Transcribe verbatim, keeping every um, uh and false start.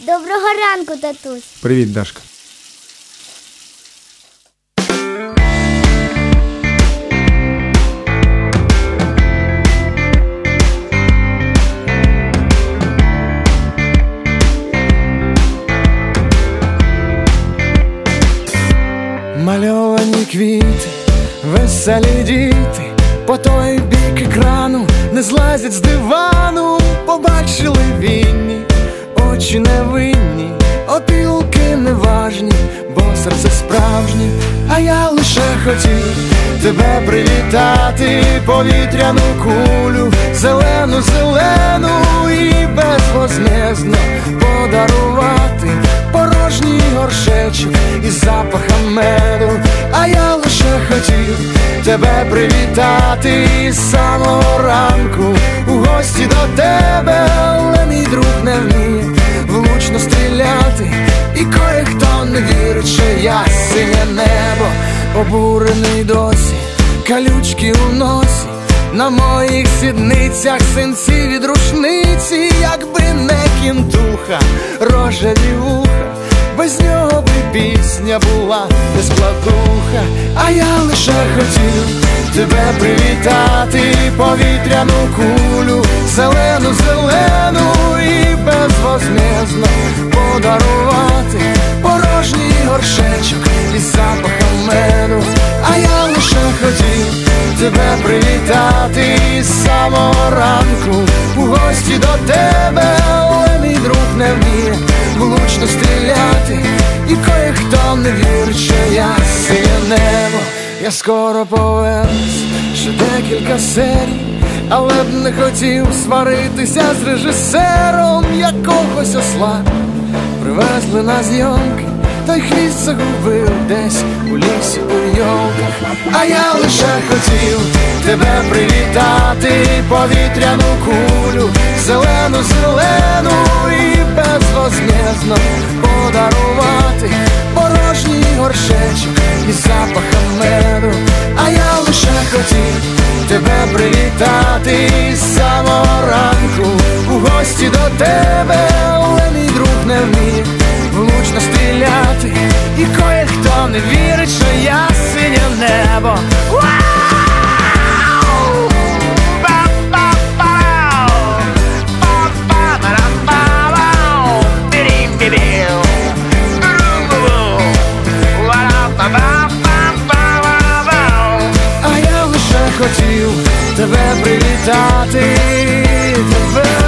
Доброго ранку, татусь. Привіт, Дашка. Мальовані квіти, веселі діти, по той бік екрану не злазять з дивану. Побачили вінні, очі невинні, опілки неважні, бо серце справжнє. А я лише хотів тебе привітати, повітряну кулю, зелену, зелену, і безвозмездно подарувати порожній горшечок із запахом меду. А я лише хотів тебе привітати із самого ранку у гості до тебе, але мій друг не вміє влучно стріляти, і кое-хто не вірить, що я синє небо. Обурений досі, калючки у носі, на моїх сідницях синці від рушниці. Якби не кінтуха, рожеві вуха, без нього би пісня була не складуха. А я лише хотів тебе привітати, повітряну кулю, зелену, зелену, і безвозмездно подарувати порожній горшечок із запахом меду. А я лише хотів тебе привітати із самого ранку у гості до тебе, але мій друг не вміє влучно стріляти, і кое-хто не вірить, що я синє небо. Я скоро повернусь, ще декілька серій, але б не хотів сваритися з режисером. Якогось осла привезли на зйомки, той хвіст загубив десь у лісі у йолках. А я лише хотів тебе привітати, повітряну кулю, зелену, зелену, і безвозмездно подарувати порожній горшечок із запахом меду. А я лише хотів тебе привітати із самого ранку у гості до тебе, але мій друг не вміє влучно стріляти, і кое-хто не вірить, що я синє небо. А я лише хотів тебе привітати, тебе